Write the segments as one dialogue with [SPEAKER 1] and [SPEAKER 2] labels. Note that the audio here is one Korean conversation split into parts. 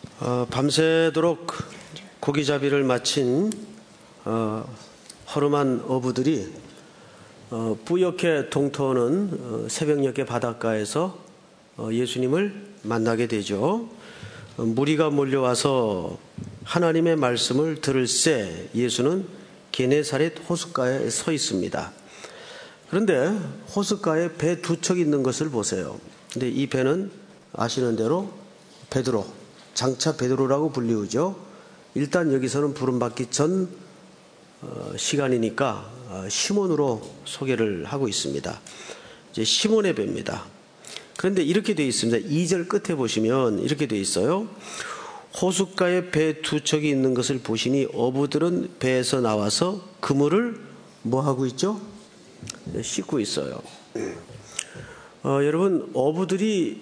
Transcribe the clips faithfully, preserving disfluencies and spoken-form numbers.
[SPEAKER 1] 어, 밤새도록 고기잡이를 마친 어, 허름한 어부들이 어, 뿌옇게 동터오는 어, 새벽녘의 바닷가에서 어, 예수님을 만나게 되죠. 어, 무리가 몰려와서 하나님의 말씀을 들을새 예수는 게네사렛 호숫가에 서 있습니다. 그런데 호숫가에 배 두 척 있는 것을 보세요. 근데 이 배는 아시는 대로 베드로, 장차 베드로라고 불리우죠. 일단 여기서는 부름받기 전 어, 시간이니까 어, 시몬으로 소개를 하고 있습니다. 이제 시몬의 배입니다. 그런데 이렇게 되어 있습니다. 이 절 끝에 보시면 이렇게 되어 있어요. 호숫가에 배 두 척이 있는 것을 보시니 어부들은 배에서 나와서 그물을 뭐 하고 있죠? 네, 씻고 있어요. 어, 여러분, 어부들이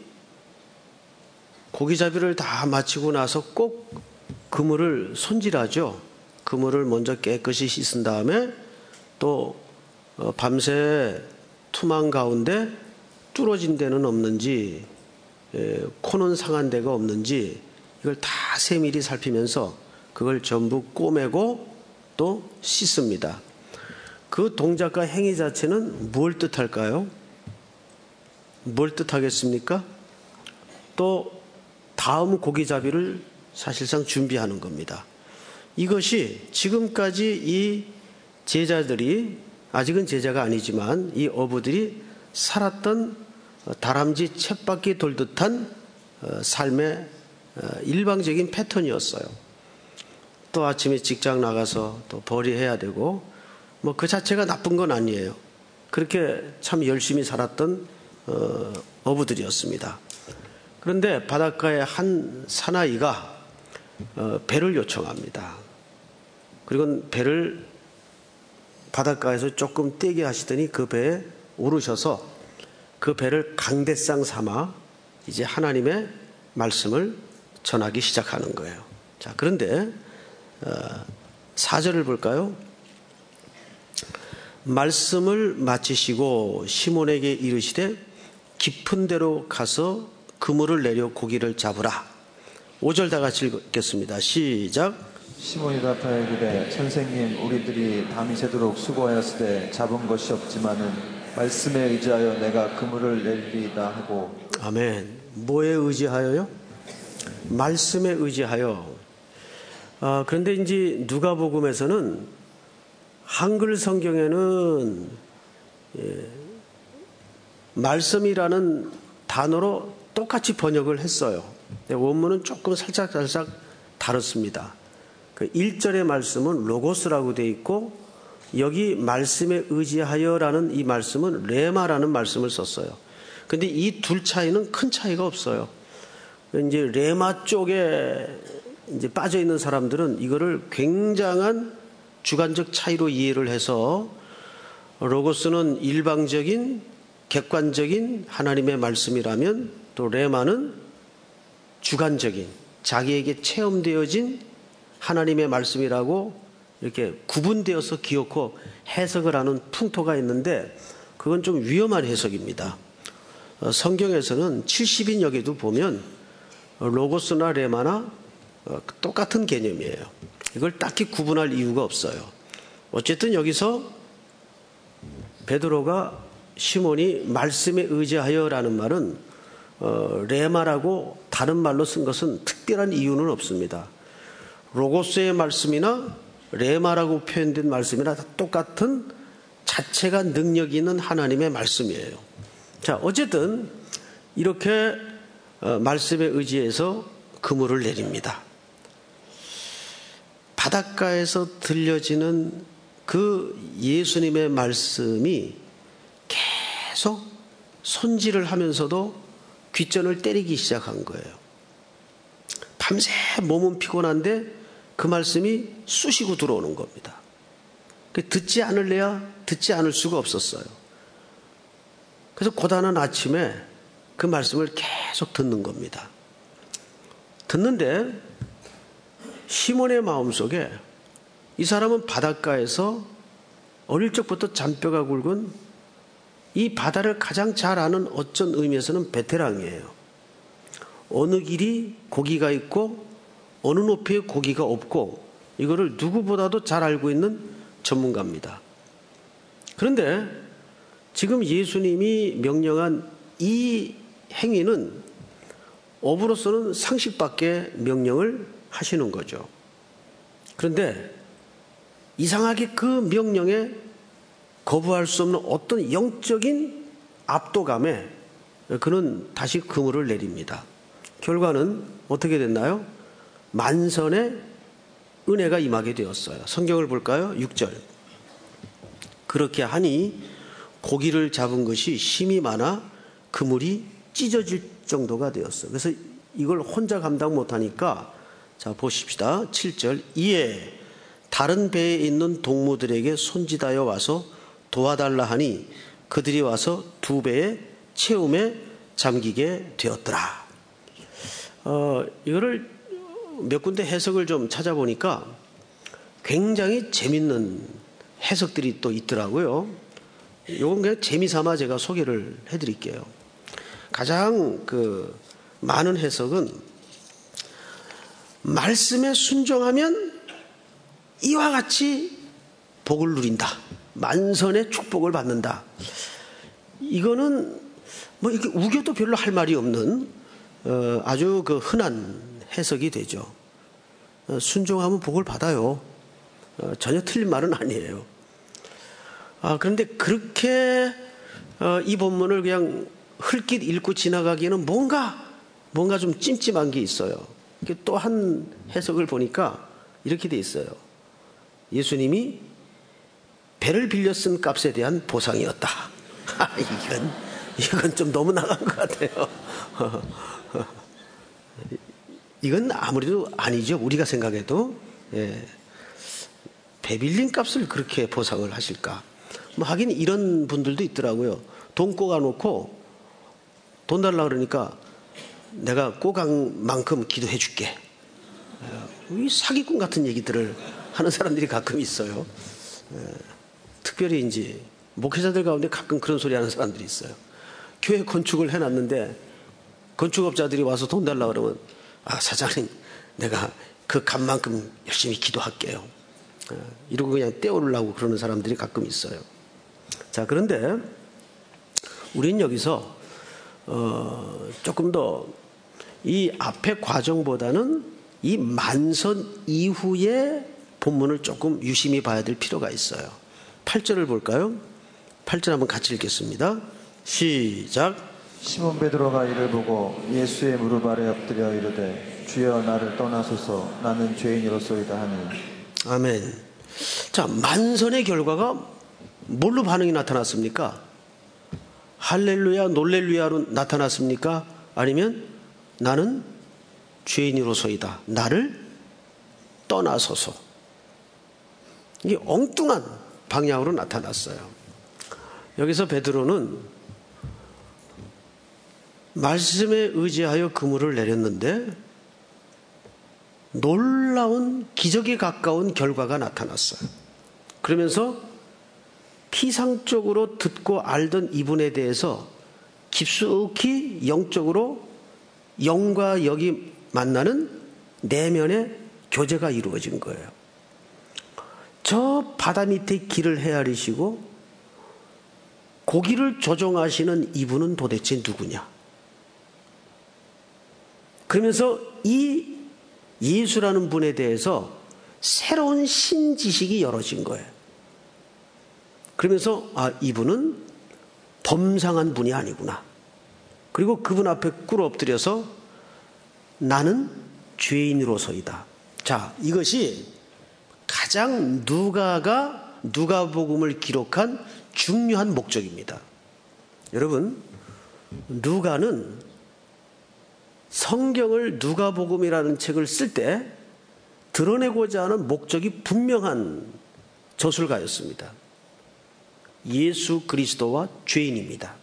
[SPEAKER 1] 고기잡이를 다 마치고 나서 꼭 그물을 손질하죠. 그물을 먼저 깨끗이 씻은 다음에 또 어, 밤새 투망 가운데 뚫어진 데는 없는지, 에, 코는 상한 데가 없는지 이걸 다 세밀히 살피면서 그걸 전부 꼬매고 또 씻습니다. 그 동작과 행위 자체는 뭘 뜻할까요? 뭘 뜻하겠습니까? 또 다음 고기잡이를 사실상 준비하는 겁니다. 이것이 지금까지 이 제자들이, 아직은 제자가 아니지만 이 어부들이 살았던 다람쥐 쳇바퀴 돌듯한 삶의 일방적인 패턴이었어요. 또 아침에 직장 나가서 또 벌이해야 되고 뭐 그 자체가 나쁜 건 아니에요. 그렇게 참 열심히 살았던 어, 어부들이었습니다. 그런데 바닷가에 한 사나이가 어, 배를 요청합니다. 그리고 배를 바닷가에서 조금 떼게 하시더니 그 배에 오르셔서 그 배를 강대상 삼아 이제 하나님의 말씀을 전하기 시작하는 거예요. 자, 그런데 어, 사 절을 볼까요? 말씀을 마치시고 시몬에게 이르시되 깊은 데로 가서 그물을 내려 고기를 잡으라. 오 절 다 같이 읽겠습니다. 시작.
[SPEAKER 2] 시몬이 답하여 이르되 선생님, 우리들이 밤이 새도록 수고하였으되 잡은 것이 없지만은 말씀에 의지하여 내가 그물을 내리리이다 하고.
[SPEAKER 1] 아멘. 뭐에 의지하여요? 말씀에 의지하여. 아, 그런데 이제 누가복음에서는 한글 성경에는 예, 말씀이라는 단어로 똑같이 번역을 했어요. 원문은 조금 살짝 살짝 다릅니다. 그 일 절의 말씀은 로고스라고 되어 있고 여기 말씀에 의지하여라는 이 말씀은 레마라는 말씀을 썼어요. 그런데 이 둘 차이는 큰 차이가 없어요. 이제 레마 쪽에 이제 빠져 있는 사람들은 이거를 굉장한 주관적 차이로 이해를 해서 로고스는 일방적인 객관적인 하나님의 말씀이라면 또 레마는 주관적인 자기에게 체험되어진 하나님의 말씀이라고 이렇게 구분되어서 기억하고 해석을 하는 풍토가 있는데 그건 좀 위험한 해석입니다. 성경에서는 칠십 인역에도 보면 로고스나 레마나 똑같은 개념이에요. 이걸 딱히 구분할 이유가 없어요. 어쨌든 여기서 베드로가 시몬이 말씀에 의지하여라는 말은 어, 레마라고 다른 말로 쓴 것은 특별한 이유는 없습니다. 로고스의 말씀이나 레마라고 표현된 말씀이나 다 똑같은 자체가 능력이 있는 하나님의 말씀이에요. 자, 어쨌든 이렇게 어, 말씀에 의지해서 그물을 내립니다. 바닷가에서 들려지는 그 예수님의 말씀이 계속 손질을 하면서도 귓전을 때리기 시작한 거예요. 밤새 몸은 피곤한데 그 말씀이 쑤시고 들어오는 겁니다. 듣지 않을래야 듣지 않을 수가 없었어요. 그래서 고단한 아침에 그 말씀을 계속 듣는 겁니다. 듣는데 시몬의 마음속에 이 사람은 바닷가에서 어릴 적부터 잔뼈가 굵은 이 바다를 가장 잘 아는 어쩐 의미에서는 베테랑이에요. 어느 길이 고기가 있고 어느 높이의 고기가 없고 이거를 누구보다도 잘 알고 있는 전문가입니다. 그런데 지금 예수님이 명령한 이 행위는 업으로서는 상식밖에 명령을 하시는 거죠. 그런데 이상하게 그 명령에 거부할 수 없는 어떤 영적인 압도감에 그는 다시 그물을 내립니다. 결과는 어떻게 됐나요? 만선의 은혜가 임하게 되었어요. 성경을 볼까요? 육 절. 그렇게 하니 고기를 잡은 것이 힘이 많아 그물이 찢어질 정도가 되었어요. 그래서 이걸 혼자 감당 못하니까 자 보십시다. 칠 절. 이에 다른 배에 있는 동무들에게 손짓하여 와서 도와달라 하니 그들이 와서 두 배의 채움에 잠기게 되었더라. 어, 이거를 몇 군데 해석을 좀 찾아보니까 굉장히 재밌는 해석들이 또 있더라고요. 이건 그냥 재미삼아 제가 소개를 해드릴게요. 가장 그 많은 해석은 말씀에 순종하면 이와 같이 복을 누린다. 만선의 축복을 받는다. 이거는 뭐 이렇게 우겨도 별로 할 말이 없는 어, 아주 그 흔한 해석이 되죠. 어, 순종하면 복을 받아요. 어, 전혀 틀린 말은 아니에요. 아, 그런데 그렇게 어, 이 본문을 그냥 흘낏 읽고 지나가기에는 뭔가 뭔가 좀 찜찜한 게 있어요. 또 한 해석을 보니까 이렇게 돼 있어요. 예수님이 배를 빌려 쓴 값에 대한 보상이었다. 아, 이건 이건 좀 너무 나간 것 같아요. 이건 아무래도 아니죠. 우리가 생각해도 예. 배 빌린 값을 그렇게 보상을 하실까? 뭐 하긴 이런 분들도 있더라고요. 돈 꼬가 놓고 돈 달라 그러니까 내가 꼬간 만큼 기도해 줄게. 이 사기꾼 같은 얘기들을 하는 사람들이 가끔 있어요. 특별히 이제 목회자들 가운데 가끔 그런 소리 하는 사람들이 있어요. 교회 건축을 해놨는데 건축업자들이 와서 돈 달라 그러면 아 사장님 내가 그 값만큼 열심히 기도할게요. 이러고 그냥 떼어오려고 그러는 사람들이 가끔 있어요. 자, 그런데 우린 여기서 어, 조금 더 이 앞의 과정보다는 이 만선 이후의 본문을 조금 유심히 봐야 될 필요가 있어요. 팔 절을 볼까요? 팔 절 한번 같이 읽겠습니다. 시작.
[SPEAKER 2] 시몬 베드로가 이를 보고 예수의 무릎 아래 엎드려 이르되 주여 나를 떠나소서 나는 죄인이로소이다 하니.
[SPEAKER 1] 아멘. 자, 만선의 결과가 뭘로 반응이 나타났습니까? 할렐루야, 놀렐루야로 나타났습니까? 아니면 나는 죄인으로서이다. 나를 떠나소서. 이게 엉뚱한 방향으로 나타났어요. 여기서 베드로는 말씀에 의지하여 그물을 내렸는데 놀라운 기적에 가까운 결과가 나타났어요. 그러면서 피상적으로 듣고 알던 이분에 대해서 깊숙이 영적으로 영과 영이 만나는 내면의 교제가 이루어진 거예요. 저 바다 밑에 길을 헤아리시고 고기를 조종하시는 이분은 도대체 누구냐? 그러면서 이 예수라는 분에 대해서 새로운 신지식이 열어진 거예요. 그러면서 아, 이분은 범상한 분이 아니구나. 그리고 그분 앞에 꿇어 엎드려서 나는 죄인으로서이다. 자, 이것이 가장 누가가 누가복음을 기록한 중요한 목적입니다. 여러분, 누가는 성경을 누가복음이라는 책을 쓸 때 드러내고자 하는 목적이 분명한 저술가였습니다. 예수 그리스도와 죄인입니다.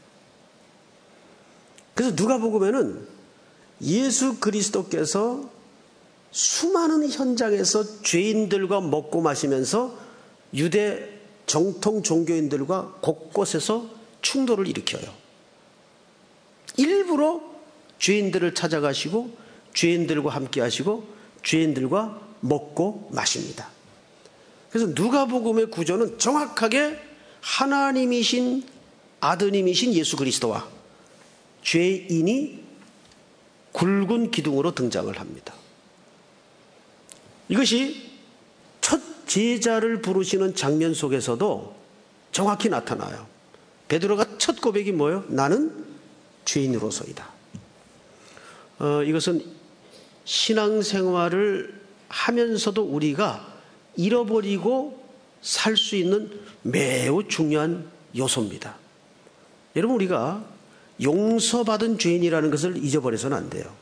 [SPEAKER 1] 그래서 누가복음에는 예수 그리스도께서 수많은 현장에서 죄인들과 먹고 마시면서 유대 정통 종교인들과 곳곳에서 충돌을 일으켜요. 일부러 죄인들을 찾아가시고 죄인들과 함께 하시고 죄인들과 먹고 마십니다. 그래서 누가복음의 구조는 정확하게 하나님이신 아드님이신 예수 그리스도와 죄인이 굵은 기둥으로 등장을 합니다. 이것이 첫 제자를 부르시는 장면 속에서도 정확히 나타나요. 베드로가 첫 고백이 뭐예요? 나는 죄인으로서이다. 어, 이것은 신앙생활을 하면서도 우리가 잃어버리고 살 수 있는 매우 중요한 요소입니다. 여러분, 우리가 용서받은 죄인이라는 것을 잊어버려서는 안 돼요.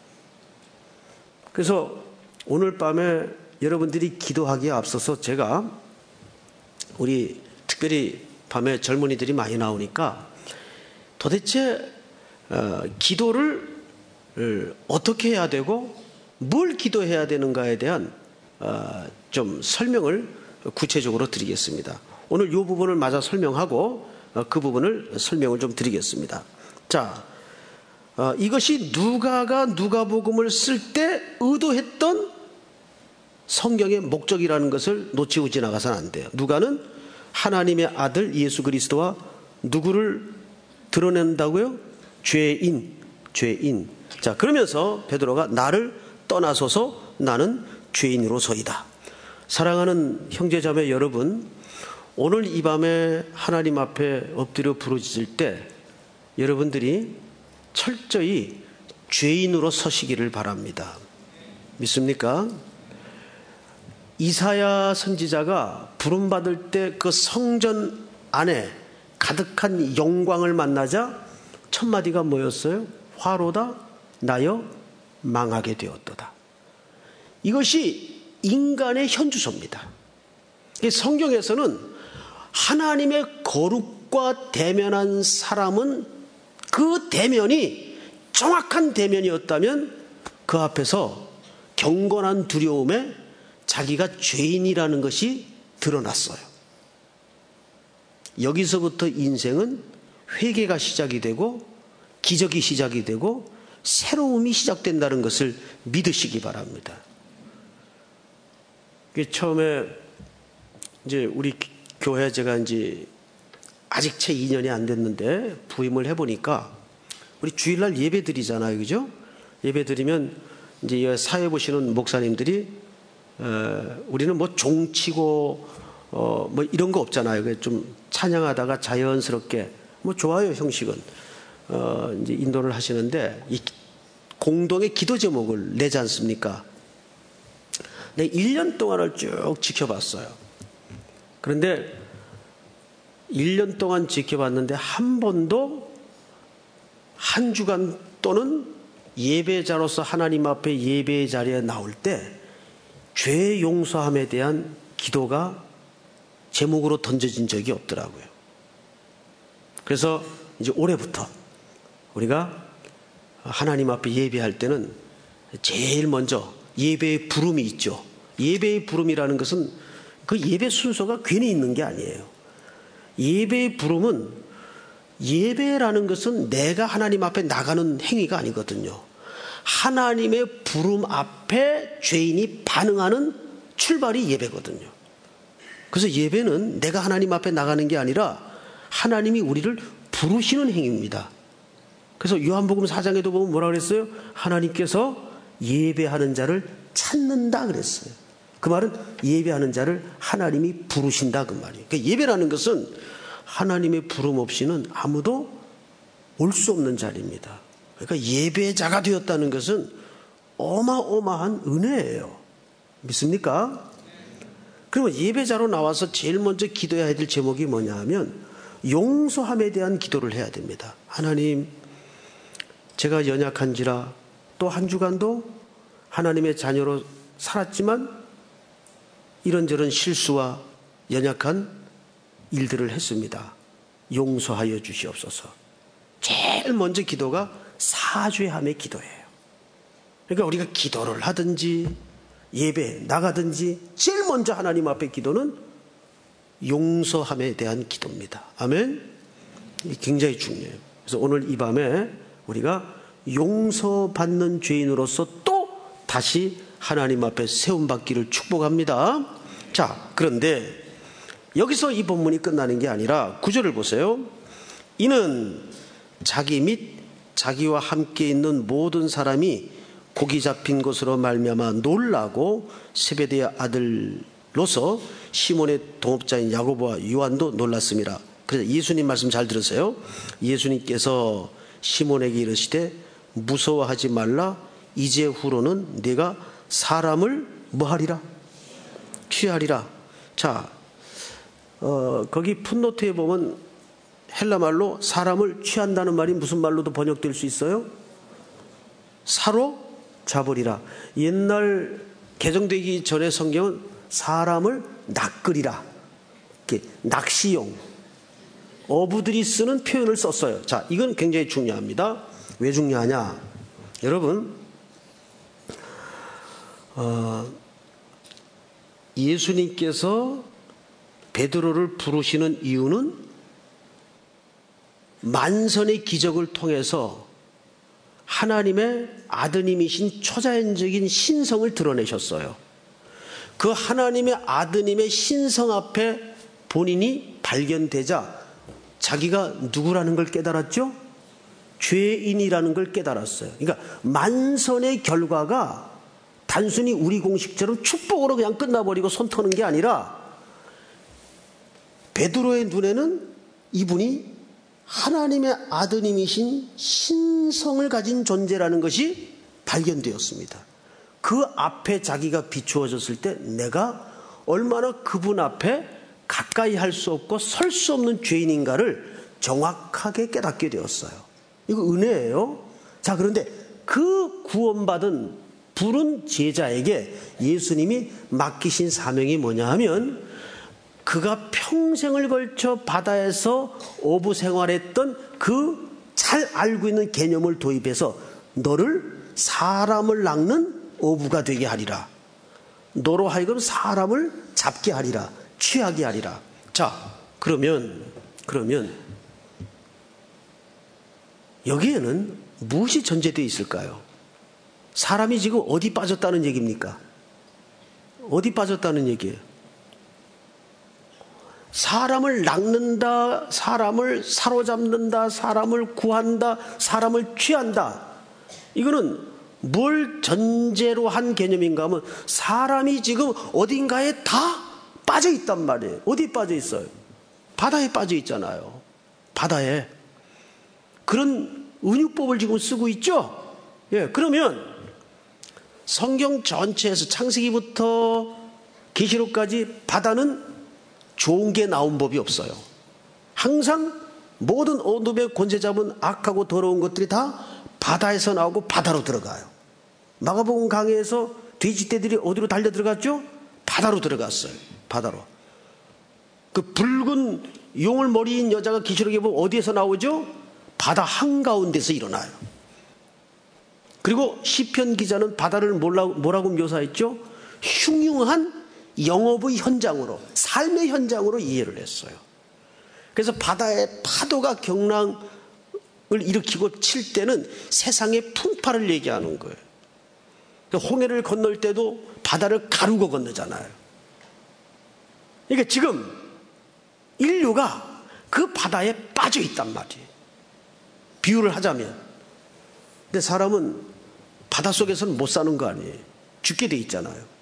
[SPEAKER 1] 그래서 오늘 밤에 여러분들이 기도하기에 앞서서 제가 우리 특별히 밤에 젊은이들이 많이 나오니까 도대체 어, 기도를 어떻게 해야 되고 뭘 기도해야 되는가에 대한 어, 좀 설명을 구체적으로 드리겠습니다. 오늘 이 부분을 마저 설명하고 어, 그 부분을 설명을 좀 드리겠습니다. 자, 어, 이것이 누가가 누가복음을 쓸 때 의도했던 성경의 목적이라는 것을 놓치고 지나가서는 안 돼요. 누가는 하나님의 아들 예수 그리스도와 누구를 드러낸다고요? 죄인, 죄인. 자, 그러면서 베드로가 나를 떠나소서 나는 죄인으로서이다. 사랑하는 형제자매 여러분, 오늘 이 밤에 하나님 앞에 엎드려 부르짖을 때 여러분들이 철저히 죄인으로 서시기를 바랍니다. 믿습니까? 이사야 선지자가 부름받을 때 그 성전 안에 가득한 영광을 만나자 첫 마디가 뭐였어요? 화로다 나여 망하게 되었도다. 이것이 인간의 현주소입니다. 성경에서는 하나님의 거룩과 대면한 사람은 그 대면이 정확한 대면이었다면 그 앞에서 경건한 두려움에 자기가 죄인이라는 것이 드러났어요. 여기서부터 인생은 회개가 시작이 되고 기적이 시작이 되고 새로움이 시작된다는 것을 믿으시기 바랍니다. 처음에 이제 우리 교회 제가 이제 아직 채 이 년이 안 됐는데 부임을 해보니까 우리 주일날 예배 드리잖아요, 그죠? 예배 드리면 이제 사회 보시는 목사님들이 어, 우리는 뭐 종치고 어, 뭐 이런 거 없잖아요. 좀 찬양하다가 자연스럽게 뭐 좋아요 형식은 어, 이제 인도를 하시는데 이 공동의 기도 제목을 내지 않습니까? 네, 일 년 동안을 쭉 지켜봤어요. 그런데 일 년 동안 지켜봤는데 한 번도 한 주간 또는 예배자로서 하나님 앞에 예배의 자리에 나올 때 죄 용서함에 대한 기도가 제목으로 던져진 적이 없더라고요. 그래서 이제 올해부터 우리가 하나님 앞에 예배할 때는 제일 먼저 예배의 부름이 있죠. 예배의 부름이라는 것은 그 예배 순서가 괜히 있는 게 아니에요. 예배의 부름은 예배라는 것은 내가 하나님 앞에 나가는 행위가 아니거든요. 하나님의 부름 앞에 죄인이 반응하는 출발이 예배거든요. 그래서 예배는 내가 하나님 앞에 나가는 게 아니라 하나님이 우리를 부르시는 행위입니다. 그래서 요한복음 사 장에도 보면 뭐라 그랬어요? 하나님께서 예배하는 자를 찾는다 그랬어요. 그 말은 예배하는 자를 하나님이 부르신다 그 말이에요. 그러니까 예배라는 것은 하나님의 부름 없이는 아무도 올 수 없는 자리입니다. 그러니까 예배자가 되었다는 것은 어마어마한 은혜예요. 믿습니까? 그러면 예배자로 나와서 제일 먼저 기도해야 될 제목이 뭐냐 하면 용서함에 대한 기도를 해야 됩니다. 하나님, 제가 연약한지라 또 한 주간도 하나님의 자녀로 살았지만 이런저런 실수와 연약한 일들을 했습니다. 용서하여 주시옵소서. 제일 먼저 기도가 사죄함의 기도예요. 그러니까 우리가 기도를 하든지 예배 나가든지 제일 먼저 하나님 앞에 기도는 용서함에 대한 기도입니다. 아멘. 굉장히 중요해요. 그래서 오늘 이 밤에 우리가 용서받는 죄인으로서 또 다시 하나님 앞에 세움받기를 축복합니다. 자, 그런데 여기서 이 본문이 끝나는 게 아니라 구 절을 보세요. 이는 자기 및 자기와 함께 있는 모든 사람이 고기 잡힌 것으로 말미암아 놀라고 세베대의 아들로서 시몬의 동업자인 야고보와 요한도 놀랐습니다. 그래서 예수님 말씀 잘 들으세요. 예수님께서 시몬에게 이르시되 무서워하지 말라. 이제 후로는 네가 사람을 뭐하리라? 취하리라. 자, 어, 거기 풋노트에 보면 헬라말로 사람을 취한다는 말이 무슨 말로도 번역될 수 있어요? 사로잡으리라. 옛날 개정되기 전에 성경은 사람을 낚으리라. 낚시용 어부들이 쓰는 표현을 썼어요. 자, 이건 굉장히 중요합니다. 왜 중요하냐? 여러분, 어, 예수님께서 베드로를 부르시는 이유는 만선의 기적을 통해서 하나님의 아드님이신 초자연적인 신성을 드러내셨어요. 그 하나님의 아드님의 신성 앞에 본인이 발견되자 자기가 누구라는 걸 깨달았죠? 죄인이라는 걸 깨달았어요. 그러니까 만선의 결과가 단순히 우리 공식처럼 축복으로 그냥 끝나버리고 손 터는 게 아니라 베드로의 눈에는 이분이 하나님의 아드님이신 신성을 가진 존재라는 것이 발견되었습니다. 그 앞에 자기가 비추어졌을 때 내가 얼마나 그분 앞에 가까이 할 수 없고 설 수 없는 죄인인가를 정확하게 깨닫게 되었어요. 이거 은혜예요. 자, 그런데 그 구원받은 부른 제자에게 예수님이 맡기신 사명이 뭐냐 하면 그가 평생을 걸쳐 바다에서 어부 생활했던 그 잘 알고 있는 개념을 도입해서 너를 사람을 낚는 어부가 되게 하리라. 너로 하여금 사람을 잡게 하리라. 취하게 하리라. 자, 그러면 그러면 여기에는 무엇이 전제되어 있을까요? 사람이 지금 어디 빠졌다는 얘기입니까? 어디 빠졌다는 얘기예요? 사람을 낚는다, 사람을 사로잡는다, 사람을 구한다, 사람을 취한다. 이거는 뭘 전제로 한 개념인가 하면 사람이 지금 어딘가에 다 빠져 있단 말이에요. 어디 빠져 있어요? 바다에 빠져 있잖아요. 바다에. 그런 은유법을 지금 쓰고 있죠? 예, 그러면 성경 전체에서 창세기부터 계시록까지 바다는 좋은 게 나온 법이 없어요. 항상 모든 어둠의 권세 잡은 악하고 더러운 것들이 다 바다에서 나오고 바다로 들어가요. 마가복음 강에서 돼지떼들이 어디로 달려 들어갔죠? 바다로 들어갔어요. 바다로. 그 붉은 용을 머리인 여자가 계시록에 보면 어디에서 나오죠? 바다 한가운데서 일어나요. 그리고 시편 기자는 바다를 뭐라고 묘사했죠? 흉흉한 영업의 현장으로, 삶의 현장으로 이해를 했어요. 그래서 바다의 파도가 경랑을 일으키고 칠 때는 세상의 풍파를 얘기하는 거예요. 홍해를 건널 때도 바다를 가르고 건너잖아요. 그러니까 지금 인류가 그 바다에 빠져 있단 말이에요. 비유를 하자면. 근데 사람은 바닷속에서는 못 사는 거 아니에요. 죽게 돼 있잖아요.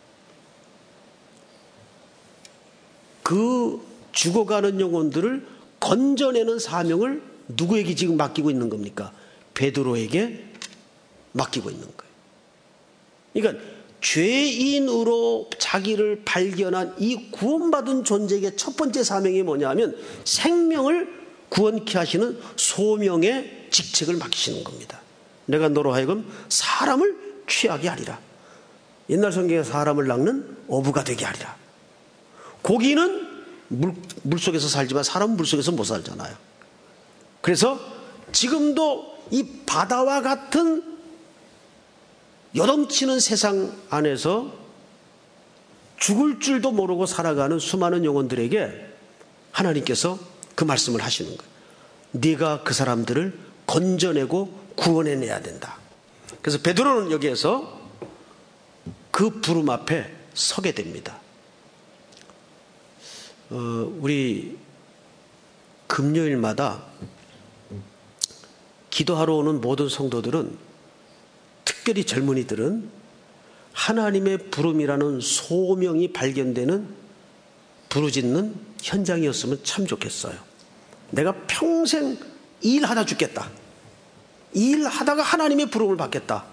[SPEAKER 1] 그 죽어가는 영혼들을 건져내는 사명을 누구에게 지금 맡기고 있는 겁니까? 베드로에게 맡기고 있는 거예요. 그러니까 죄인으로 자기를 발견한 이 구원받은 존재에게 첫 번째 사명이 뭐냐 하면 생명을 구원케 하시는 소명의 직책을 맡기시는 겁니다. 내가 너로 하여금 사람을 취하게 하리라. 옛날 성경에 사람을 낚는 어부가 되게 하리라. 고기는 물, 물속에서 살지만 사람은 물속에서 못 살잖아요. 그래서 지금도 이 바다와 같은 요동치는 세상 안에서 죽을 줄도 모르고 살아가는 수많은 영혼들에게 하나님께서 그 말씀을 하시는 거예요. 네가 그 사람들을 건져내고 구원해내야 된다. 그래서 베드로는 여기에서 그 부름 앞에 서게 됩니다. 어, 우리 금요일마다 기도하러 오는 모든 성도들은, 특별히 젊은이들은 하나님의 부름이라는 소명이 발견되는 부르짖는 현장이었으면 참 좋겠어요. 내가 평생 일하다 죽겠다. 일하다가 하나님의 부름을 받겠다.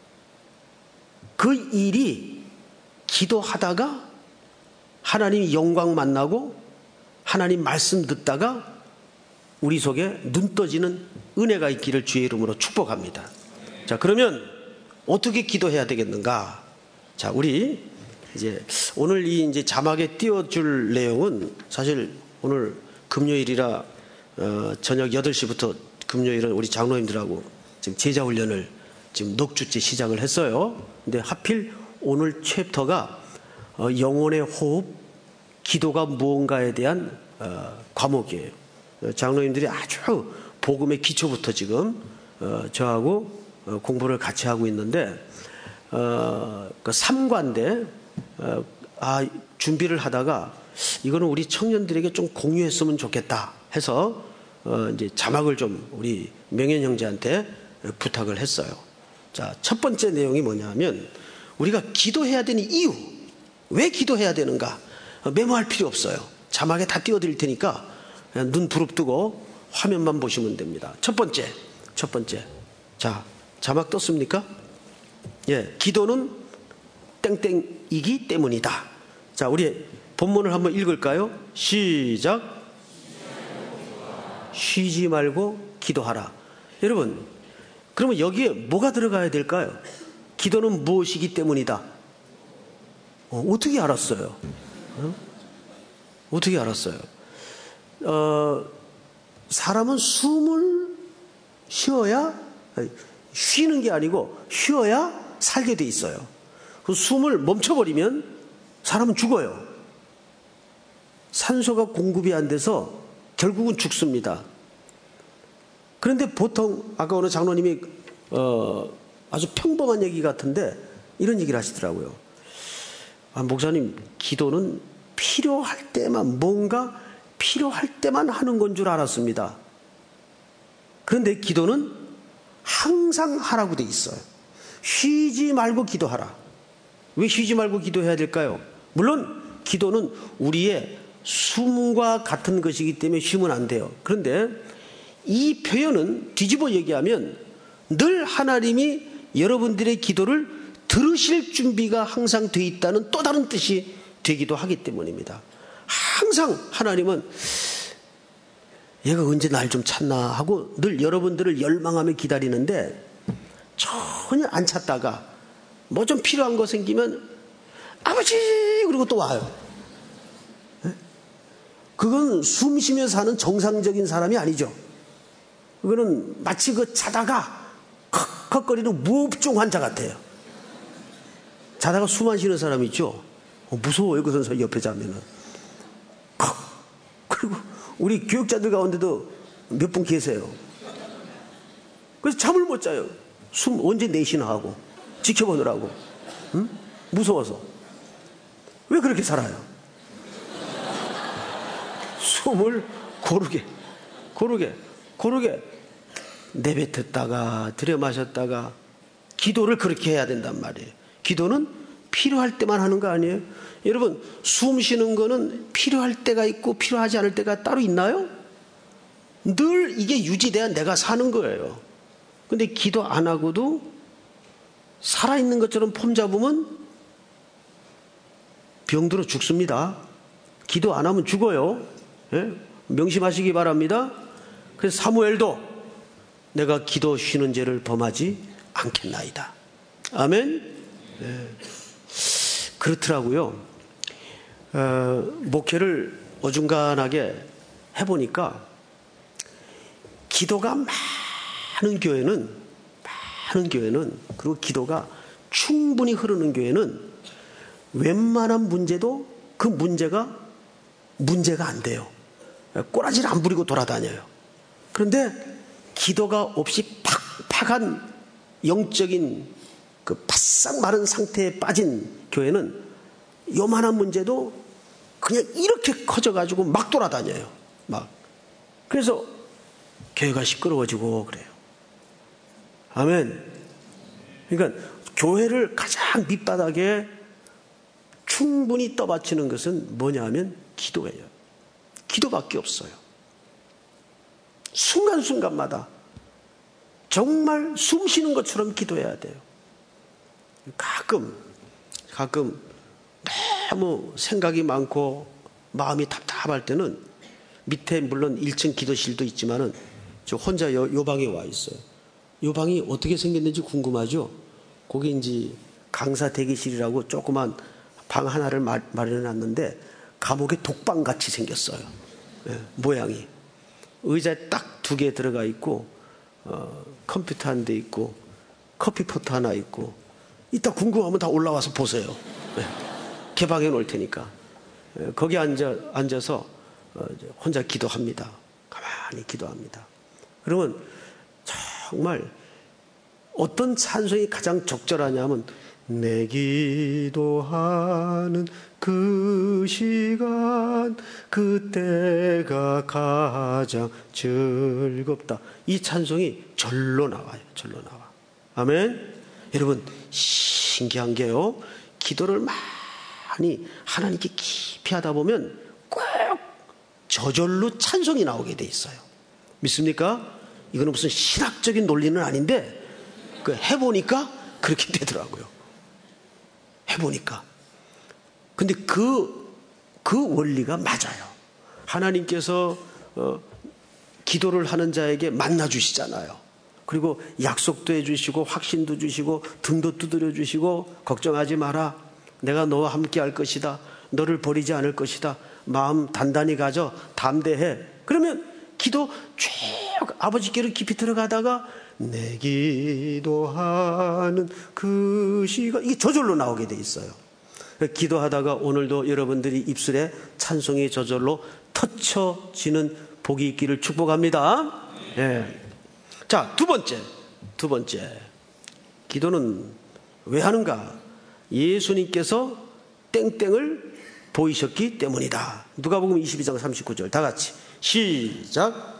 [SPEAKER 1] 그 일이 기도하다가 하나님 영광 만나고 하나님 말씀 듣다가 우리 속에 눈 떠지는 은혜가 있기를 주의 이름으로 축복합니다. 자, 그러면 어떻게 기도해야 되겠는가? 자, 우리 이제 오늘 이 이제 자막에 띄워줄 내용은 사실 오늘 금요일이라 어, 저녁 여덟 시부터 금요일은 우리 장로님들하고 지금 제자 훈련을 지금 넉 주째 시작을 했어요. 근데 하필 오늘 챕터가 어, 영혼의 호흡, 기도가 무언가에 대한 어, 과목이에요. 어, 장로님들이 아주 복음의 기초부터 지금 어, 저하고 어, 공부를 같이 하고 있는데 어, 그 삼 관대 어, 아, 준비를 하다가 이거는 우리 청년들에게 좀 공유했으면 좋겠다 해서 어, 이제 자막을 좀 우리 명현 형제한테 부탁을 했어요. 자, 첫 번째 내용이 뭐냐면 우리가 기도해야 되는 이유, 왜 기도해야 되는가? 어, 메모할 필요 없어요. 자막에 다 띄워드릴 테니까 그냥 눈 부릅뜨고 화면만 보시면 됩니다. 첫 번째, 첫 번째. 자, 자막 떴습니까? 예, 기도는 땡땡이기 때문이다. 자, 우리 본문을 한번 읽을까요? 시작. 쉬지 말고 기도하라. 여러분, 그러면 여기에 뭐가 들어가야 될까요? 기도는 무엇이기 때문이다. 어, 어떻게 알았어요? 어? 어떻게 알았어요? 어, 사람은 숨을 쉬어야, 쉬는 게 아니고 쉬어야 살게 돼 있어요. 그 숨을 멈춰버리면 사람은 죽어요. 산소가 공급이 안 돼서 결국은 죽습니다. 그런데 보통 아까 어느 장로님이 어, 아주 평범한 얘기 같은데 이런 얘기를 하시더라고요. 아, 목사님, 기도는 필요할 때만, 뭔가 필요할 때만 하는 건 줄 알았습니다. 그런데 기도는 항상 하라고 돼 있어요. 쉬지 말고 기도하라. 왜 쉬지 말고 기도해야 될까요? 물론 기도는 우리의 숨과 같은 것이기 때문에 쉬면 안 돼요. 그런데 이 표현은 뒤집어 얘기하면 늘 하나님이 여러분들의 기도를 들으실 준비가 항상 돼 있다는 또 다른 뜻이 되기도 하기 때문입니다. 항상 하나님은 얘가 언제 날 좀 찾나 하고 늘 여러분들을 열망하며 기다리는데 전혀 안 찾다가 뭐 좀 필요한 거 생기면 아버지 그리고 또 와요. 그건 숨 쉬며 사는 정상적인 사람이 아니죠. 그거는 마치 그 자다가 컥컥거리는 무흡종 환자 같아요. 자다가 숨 안 쉬는 사람 있죠. 어, 무서워요. 그 선생 옆에 자면은. 컥. 그리고 우리 교육자들 가운데도 몇 분 계세요. 그래서 잠을 못 자요. 숨 언제 내쉬나 하고 지켜보느라고. 응? 무서워서. 왜 그렇게 살아요? 숨을 고르게 고르게 고르게 내뱉었다가 들여마셨다가 기도를 그렇게 해야 된단 말이에요. 기도는 필요할 때만 하는 거 아니에요? 여러분, 숨 쉬는 거는 필요할 때가 있고 필요하지 않을 때가 따로 있나요? 늘 이게 유지돼야 내가 사는 거예요. 근데 기도 안 하고도 살아있는 것처럼 폼 잡으면 병들어 죽습니다. 기도 안 하면 죽어요. 예? 명심하시기 바랍니다. 그래서 사무엘도 내가 기도 쉬는 죄를 범하지 않겠나이다. 아멘. 예. 그렇더라고요. 어, 목회를 어중간하게 해보니까 기도가 많은 교회는 많은 교회는 그리고 기도가 충분히 흐르는 교회는 웬만한 문제도 그 문제가 문제가 안 돼요. 꼬라지를 안 부리고 돌아다녀요. 그런데 기도가 없이 팍팍한 영적인 그 바싹 마른 상태에 빠진 교회는 요만한 문제도 그냥 이렇게 커져가지고 막 돌아다녀요. 막. 그래서 교회가 시끄러워지고 그래요. 아멘. 그러니까 교회를 가장 밑바닥에 충분히 떠받치는 것은 뭐냐 하면 기도예요. 기도밖에 없어요. 순간순간마다 정말 숨 쉬는 것처럼 기도해야 돼요. 가끔 가끔 너무 생각이 많고 마음이 답답할 때는 밑에 물론 일 층 기도실도 있지만은 저 혼자 요, 요 방에 와 있어요. 요 방이 어떻게 생겼는지 궁금하죠? 거기 이제 강사 대기실이라고 조그만 방 하나를 마, 마련해 놨는데 감옥의 독방 같이 생겼어요. 예, 모양이. 의자에 딱 두 개 들어가 있고 어, 컴퓨터 한 대 있고 커피포트 하나 있고 이따 궁금하면 다 올라와서 보세요. 예, 개방해 놓을 테니까. 예, 거기 앉아, 앉아서 어, 혼자 기도합니다. 가만히 기도합니다. 그러면 정말 어떤 찬송이 가장 적절하냐면 내 기도하는 그 시간 그때가 가장 즐겁다. 이 찬송이 절로 나와요. 절로 나와. 아멘. 여러분 신기한 게요. 기도를 많이 하나님께 깊이 하다 보면 꼭 저절로 찬송이 나오게 돼 있어요. 믿습니까? 이거는 무슨 신학적인 논리는 아닌데 그 해보니까 그렇게 되더라고요. 해보니까. 근데 그, 그 원리가 맞아요. 하나님께서 어, 기도를 하는 자에게 만나 주시잖아요. 그리고 약속도 해주시고 확신도 주시고 등도 두드려 주시고 걱정하지 마라. 내가 너와 함께 할 것이다. 너를 버리지 않을 것이다. 마음 단단히 가져. 담대해. 그러면 기도 쭉 아버지께로 깊이 들어가다가 내 기도하는 그 시간 이게 저절로 나오게 돼 있어요. 기도하다가 오늘도 여러분들이 입술에 찬송이 저절로 터쳐지는 복이 있기를 축복합니다. 예. 자, 두 번째 두 번째 기도는 왜 하는가? 예수님께서 땡땡을 보이셨기 때문이다. 누가복음 이십이 장 삼십구 절 다 같이 시작.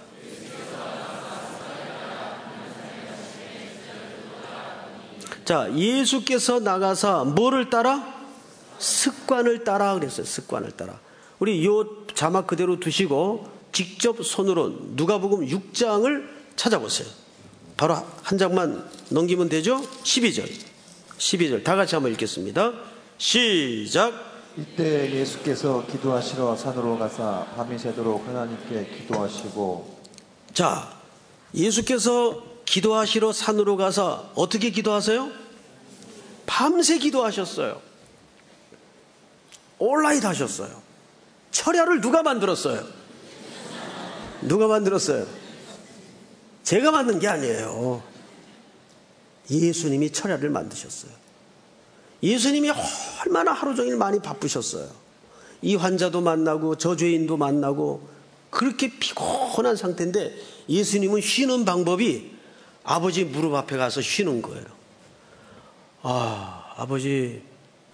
[SPEAKER 1] 자, 예수께서 나가사 뭐를 따라? 습관을 따라 그랬어요. 습관을 따라. 우리 요 자막 그대로 두시고 직접 손으로 누가복음 육 장을 찾아보세요. 바로 한 장만 넘기면 되죠? 십이 절. 십이 절 다 같이 한번 읽겠습니다. 시작.
[SPEAKER 2] 이때 예수께서 기도하시러 산으로 가사 밤이 새도록 하나님께 기도하시고. 자,
[SPEAKER 1] 예수께서 기도하시러 산으로 가서 어떻게 기도하세요? 밤새 기도하셨어요. 온라인 하셨어요. 철야를 누가 만들었어요? 누가 만들었어요? 제가 만든 게 아니에요. 예수님이 철야를 만드셨어요. 예수님이 얼마나 하루 종일 많이 바쁘셨어요. 이 환자도 만나고 저 죄인도 만나고 그렇게 피곤한 상태인데 예수님은 쉬는 방법이 아버지 무릎 앞에 가서 쉬는 거예요. 아, 아버지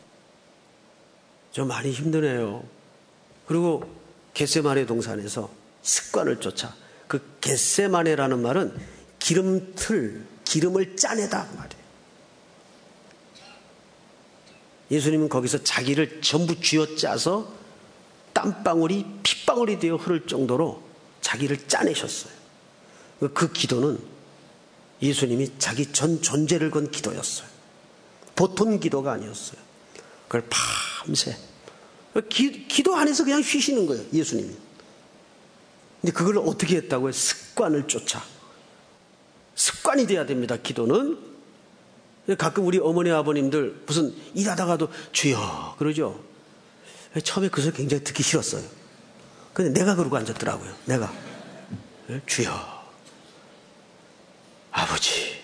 [SPEAKER 1] 저 많이 힘드네요. 그리고 겟세마네 동산에서 습관을 쫓아. 그 겟세마네라는 말은 기름틀, 기름을 짜내다 말이에요. 예수님은 거기서 자기를 전부 쥐어짜서 땀방울이 핏방울이 되어 흐를 정도로 자기를 짜내셨어요. 그 기도는 예수님이 자기 전 존재를 건 기도였어요. 보통 기도가 아니었어요. 그걸 밤새 기, 기도 안에서 그냥 쉬시는 거예요. 예수님이. 근데 그걸 어떻게 했다고요? 습관을 쫓아. 습관이 돼야 됩니다. 기도는. 가끔 우리 어머니 아버님들 무슨 일하다가도 주여 그러죠. 처음에 그 소리 굉장히 듣기 싫었어요. 근데 내가 그러고 앉았더라고요. 내가 주여 아버지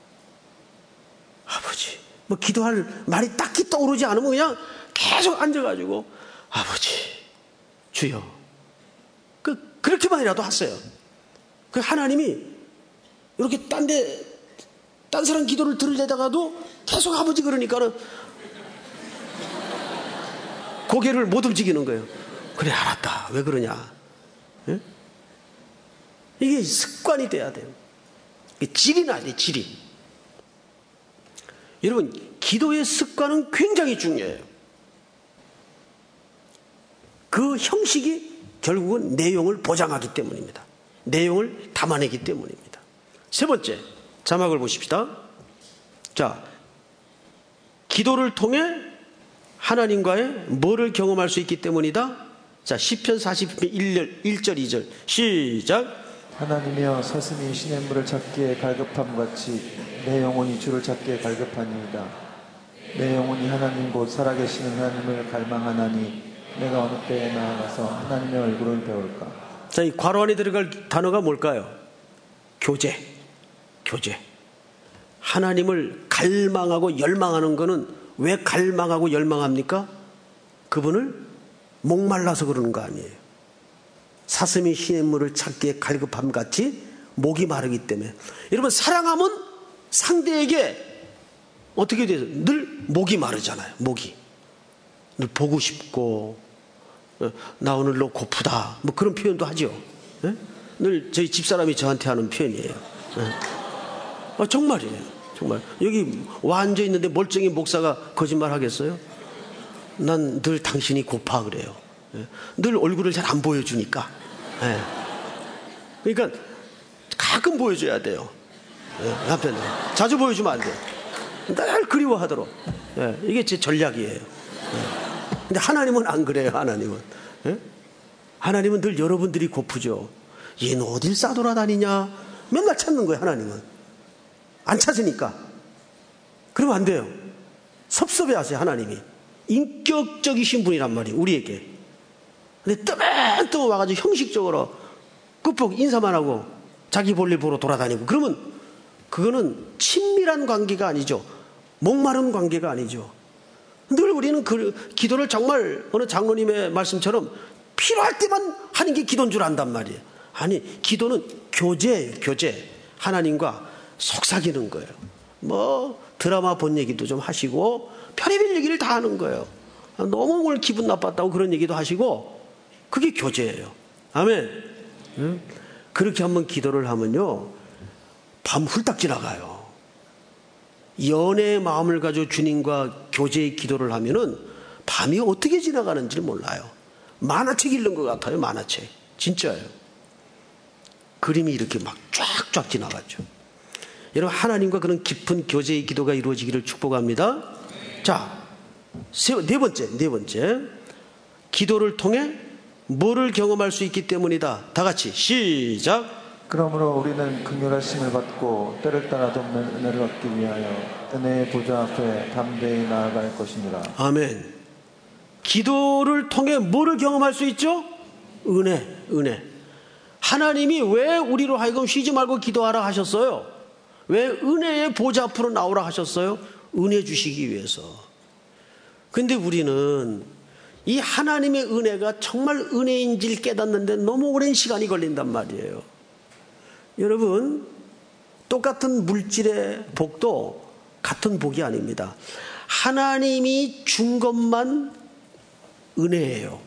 [SPEAKER 1] 아버지 뭐 기도할 말이 딱히 떠오르지 않으면 그냥 계속 앉아가지고 아버지 주여 그, 그렇게만이라도 하세요. 그 하나님이 이렇게 딴 데 딴 사람 기도를 들으려다가도 계속 아버지 그러니까는 고개를 못 움직이는 거예요. 그래, 알았다. 왜 그러냐? 예? 이게 습관이 돼야 돼요. 질이 나야 돼, 질이. 여러분, 기도의 습관은 굉장히 중요해요. 그 형식이 결국은 내용을 보장하기 때문입니다. 내용을 담아내기 때문입니다. 세 번째, 자막을 보십시다. 자, 기도를 통해 하나님과의 뭐를 경험할 수 있기 때문이다? 자, 시편 사십 편 일 절 이 절 시작.
[SPEAKER 2] 하나님이여 사슴이 시냇물을 찾기에 갈급함 같이 내 영혼이 주를 찾기에 갈급하니이다. 내 영혼이 하나님 곧 살아계시는 하나님을 갈망하나니 내가 어느 때에 나아가서 하나님의 얼굴을 배울까.
[SPEAKER 1] 자, 이 괄호 안에 들어갈 단어가 뭘까요? 교제. 교제. 하나님을 갈망하고 열망하는 것은 왜 갈망하고 열망합니까? 그분을 목말라서 그러는 거 아니에요. 사슴이 시냇물을 찾기에 갈급함 같이 목이 마르기 때문에. 여러분, 사랑하면 상대에게 어떻게 돼서 늘 목이 마르잖아요. 목이 늘 보고 싶고, 나 오늘 너 고프다, 뭐 그런 표현도 하죠. 네? 늘 저희 집사람이 저한테 하는 표현이에요. 네. 아, 정말이에요. 정말. 여기 와 앉아 있는데 멀쩡히 목사가 거짓말 하겠어요? 난 늘 당신이 고파 그래요. 네. 늘 얼굴을 잘 안 보여주니까. 네. 그러니까 가끔 보여줘야 돼요. 네. 남편들 자주 보여주면 안 돼요. 늘 그리워하도록. 네. 이게 제 전략이에요. 네. 근데 하나님은 안 그래요. 하나님은. 네? 하나님은 늘 여러분들이 고프죠. 얘는 어딜 싸돌아다니냐 맨날 찾는 거예요. 하나님은 안 찾으니까. 그러면 안 돼요. 섭섭해하세요. 하나님이 인격적이신 분이란 말이에요, 우리에게. 근데 뜨문뜨문 와가지고 형식적으로 끝복 인사만 하고 자기 볼일 보러 돌아다니고 그러면 그거는 친밀한 관계가 아니죠. 목마른 관계가 아니죠. 늘 우리는 그 기도를 정말 어느 장로님의 말씀처럼 필요할 때만 하는 게 기도인 줄 안단 말이에요. 아니, 기도는 교제예요. 교제. 하나님과 속삭이는 거예요. 뭐 드라마 본 얘기도 좀 하시고 별의별 얘기를 다 하는 거예요. 너무 오늘 기분 나빴다고 그런 얘기도 하시고, 그게 교제예요. 아멘. 응? 그렇게 한번 기도를 하면요, 밤 훌딱 지나가요. 연애의 마음을 가지고 주님과 교제의 기도를 하면은 밤이 어떻게 지나가는지 몰라요. 만화책 읽는 것 같아요. 만화책. 진짜예요. 그림이 이렇게 막 쫙쫙 지나가죠. 여러분, 하나님과 그런 깊은 교제의 기도가 이루어지기를 축복합니다. 자, 네 번째, 네 번째. 기도를 통해 뭐를 경험할 수 있기 때문이다. 다 같이 시작.
[SPEAKER 2] 그러므로 우리는 긍휼하심을 받고 때를 따라 돕는 은혜를 얻기 위하여 은혜의 보좌 앞에 담대히 나아갈 것이니라.
[SPEAKER 1] 아멘. 기도를 통해 뭐를 경험할 수 있죠? 은혜, 은혜. 하나님이 왜 우리로 하여금 쉬지 말고 기도하라 하셨어요? 왜 은혜의 보좌 앞으로 나오라 하셨어요? 은혜 주시기 위해서. 근데 우리는 이 하나님의 은혜가 정말 은혜인지를 깨닫는데 너무 오랜 시간이 걸린단 말이에요. 여러분, 똑같은 물질의 복도 같은 복이 아닙니다. 하나님이 준 것만 은혜예요.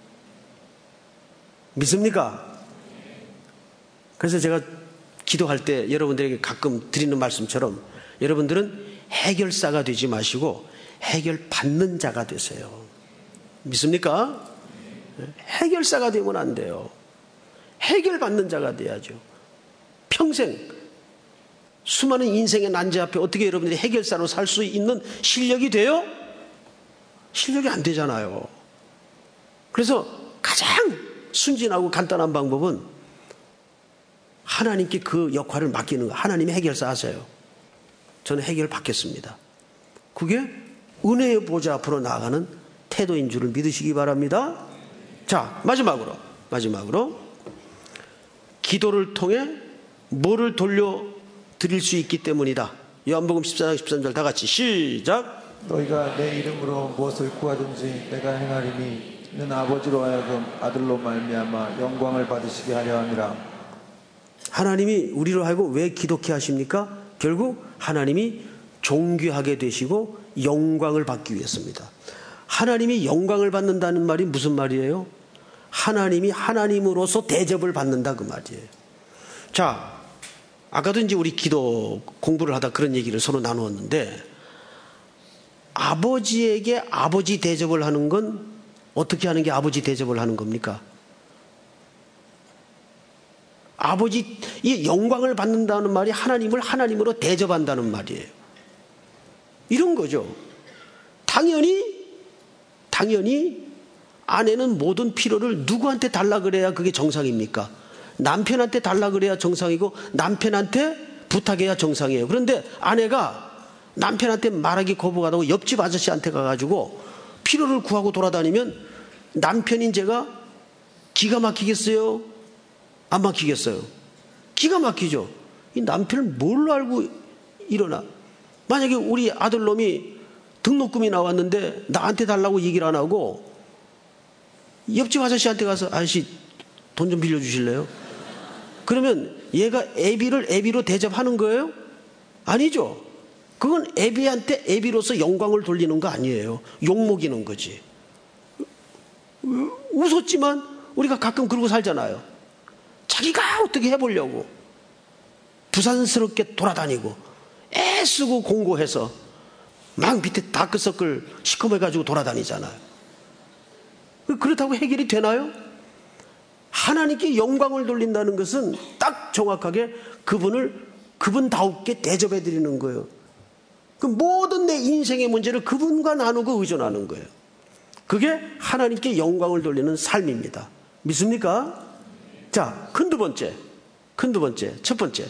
[SPEAKER 1] 믿습니까? 그래서 제가 기도할 때 여러분들에게 가끔 드리는 말씀처럼 여러분들은 해결사가 되지 마시고 해결받는 자가 되세요. 믿습니까? 해결사가 되면 안 돼요. 해결받는 자가 돼야죠. 평생 수많은 인생의 난제 앞에 어떻게 여러분들이 해결사로 살 수 있는 실력이 돼요? 실력이 안 되잖아요. 그래서 가장 순진하고 간단한 방법은 하나님께 그 역할을 맡기는 거. 하나님이 해결사 하세요. 저는 해결 받겠습니다. 그게 은혜의 보좌 앞으로 나아가는 태도인 줄을 믿으시기 바랍니다. 자, 마지막으로 마지막으로 기도를 통해 뭐를 돌려드릴 수 있기 때문이다. 요한복음 십사 장 십삼 절 다 같이 시작.
[SPEAKER 2] 너희가 내 이름으로 무엇을 구하든지 내가 행하리니 는 아버지로 하여금 아들로 말미암아 영광을 받으시게 하려 함이라.
[SPEAKER 1] 하나님이 우리로 하여금 왜 기도케 하십니까? 결국 하나님이 존귀하게 되시고 영광을 받기 위해서입니다. 하나님이 영광을 받는다는 말이 무슨 말이에요? 하나님이 하나님으로서 대접을 받는다 그 말이에요. 자, 아까도 이제 우리 기도 공부를 하다 그런 얘기를 서로 나누었는데, 아버지에게 아버지 대접을 하는 건 어떻게 하는 게 아버지 대접을 하는 겁니까? 아버지, 이 영광을 받는다는 말이 하나님을 하나님으로 대접한다는 말이에요. 이런 거죠. 당연히, 당연히 아내는 모든 필요를 누구한테 달라 그래야 그게 정상입니까? 남편한테 달라 그래야 정상이고 남편한테 부탁해야 정상이에요. 그런데 아내가 남편한테 말하기 거부하다고 옆집 아저씨한테 가가지고 필요를 구하고 돌아다니면 남편인 제가 기가 막히겠어요? 안 막히겠어요? 기가 막히죠. 이 남편을 뭘로 알고 일어나? 만약에 우리 아들놈이 등록금이 나왔는데 나한테 달라고 얘기를 안 하고 옆집 아저씨한테 가서 아저씨 돈 좀 빌려주실래요? 그러면 얘가 애비를 애비로 대접하는 거예요? 아니죠. 그건 애비한테 애비로서 영광을 돌리는 거 아니에요. 욕먹이는 거지. 웃었지만 우리가 가끔 그러고 살잖아요. 자기가 어떻게 해보려고 부산스럽게 돌아다니고 애쓰고 공고해서 막 밑에 다크서클 시커매가지고 돌아다니잖아요. 그렇다고 해결이 되나요? 하나님께 영광을 돌린다는 것은 딱 정확하게 그분을 그분다우게 대접해드리는 거예요. 그 모든 내 인생의 문제를 그분과 나누고 의존하는 거예요. 그게 하나님께 영광을 돌리는 삶입니다. 믿습니까? 자, 큰 두 번째, 큰 두 번째, 첫 번째.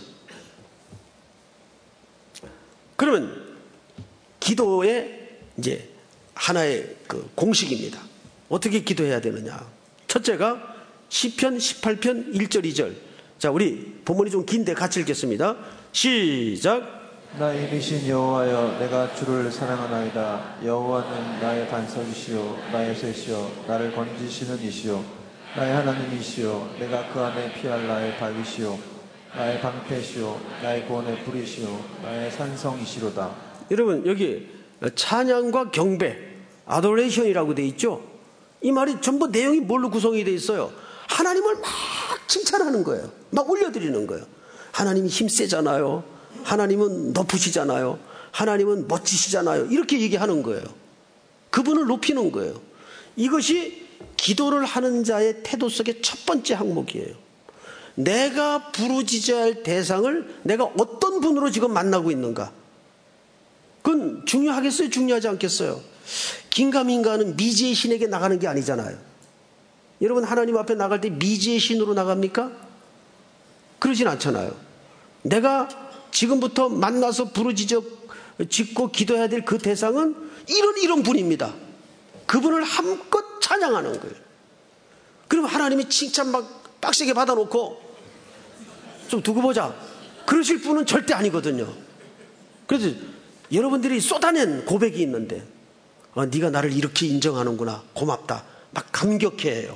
[SPEAKER 1] 그러면 기도의 이제 하나의 그 공식입니다. 어떻게 기도해야 되느냐? 첫째가 시편 십팔 편 일 절 이 절. 자, 우리 본문이 좀 긴데 같이 읽겠습니다. 시작.
[SPEAKER 2] 나의 이르신 여호와여, 내가 주를 사랑하나이다. 여호와는 나의 반석이시요 나의 셋이요 나를 건지시는 이시요 나의 하나님이시요 내가 그 안에 피할 나의 바위시요 나의 방패시요 나의 구원의 불이시요 나의 산성이시로다.
[SPEAKER 1] 여러분, 여기 찬양과 경배, 아도레이션이라고 돼 있죠. 이 말이 전부 내용이 뭘로 구성이 돼 있어요? 하나님을 막 칭찬하는 거예요. 막 올려드리는 거예요. 하나님이 힘세잖아요. 하나님은 높으시잖아요. 하나님은 멋지시잖아요. 이렇게 얘기하는 거예요. 그분을 높이는 거예요. 이것이 기도를 하는 자의 태도 속의 첫 번째 항목이에요. 내가 부르짖어야 대상을 내가 어떤 분으로 지금 만나고 있는가? 그건 중요하겠어요? 중요하지 않겠어요? 긴가민가는 미지의 신에게 나가는 게 아니잖아요. 여러분, 하나님 앞에 나갈 때 미지의 신으로 나갑니까? 그러진 않잖아요. 내가 지금부터 만나서 부르짖어 짓고 기도해야 될 그 대상은 이런 이런 분입니다. 그분을 한껏 찬양하는 거예요. 그러면 하나님이 칭찬 막 빡세게 받아놓고 좀 두고 보자, 그러실 분은 절대 아니거든요. 그래서 여러분들이 쏟아낸 고백이 있는데, 어, 네가 나를 이렇게 인정하는구나, 고맙다, 막 감격해해요.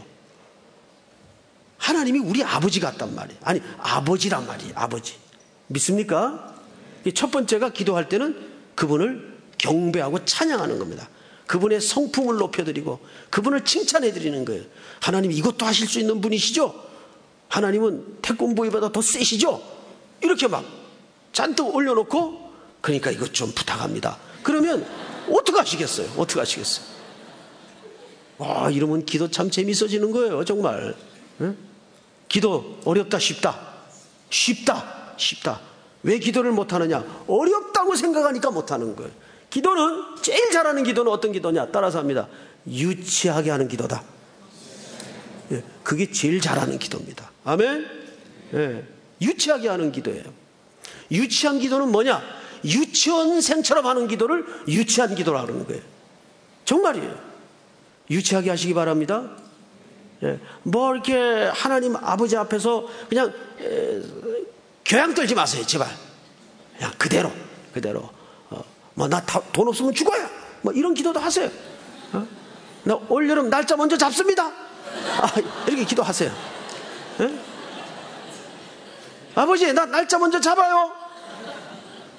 [SPEAKER 1] 하나님이 우리 아버지 같단 말이에요. 아니, 아버지란 말이에요. 아버지. 믿습니까? 첫 번째가 기도할 때는 그분을 경배하고 찬양하는 겁니다. 그분의 성품을 높여드리고 그분을 칭찬해드리는 거예요. 하나님, 이것도 하실 수 있는 분이시죠? 하나님은 태권보이보다 더 세시죠? 이렇게 막 잔뜩 올려놓고, 그러니까 이것 좀 부탁합니다. 그러면 어떻게 하시겠어요? 어떻게 하시겠어요? 와, 이러면 기도 참 재밌어지는 거예요. 정말. 응? 기도 어렵다 쉽다? 쉽다 쉽다. 왜 기도를 못하느냐? 어렵다고 생각하니까 못하는 거예요. 기도는, 제일 잘하는 기도는 어떤 기도냐? 따라서 합니다. 유치하게 하는 기도다. 예, 그게 제일 잘하는 기도입니다. 아멘. 예, 유치하게 하는 기도예요. 유치한 기도는 뭐냐? 유치원생처럼 하는 기도를 유치한 기도라고 하는 거예요. 정말이에요. 유치하게 하시기 바랍니다. 예, 뭐 이렇게 하나님 아버지 앞에서 그냥 에, 교양 떨지 마세요. 제발. 그냥 그대로 그대로 어, 뭐 나 돈 없으면 죽어요, 뭐 이런 기도도 하세요. 어? 나 올여름 날짜 먼저 잡습니다. 아, 이렇게 기도하세요. 예? 아버지, 나 날짜 먼저 잡아요.